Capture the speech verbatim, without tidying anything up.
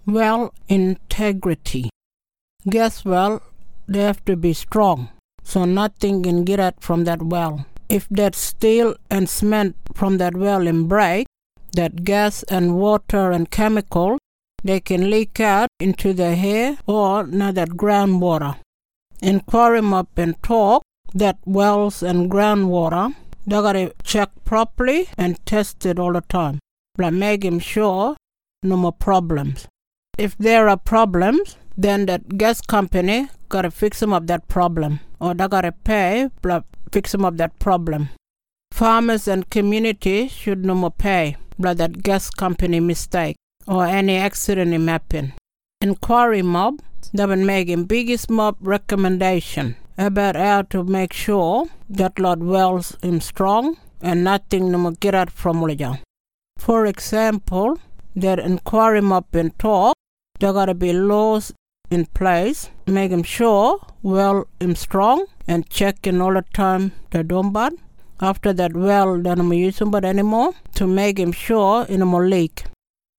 Well integrity. Gas well, they have to be strong, so nothing can get out from that well. If that steel and cement from that well in break, that gas and water and chemical, they can leak out into the air or now that groundwater. In quarry mop and talk, that wells and groundwater, they gotta check properly and test it all the time, but making sure no more problems. If there are problems, then that gas company gotta fix them up that problem, or they gotta pay but fix them up that problem. Farmers and community should no more pay but that gas company mistake or any accident in happen. In quarry mob, they've been making biggest mob recommendation about how to make sure that lot wells is strong and nothing no more get out from Ulija. For example, that in quarry mob and talk, there gotta be laws in place, making sure well is strong and checking all the time the dombad. After that well, they don't use them but anymore to make him sure in a more leak.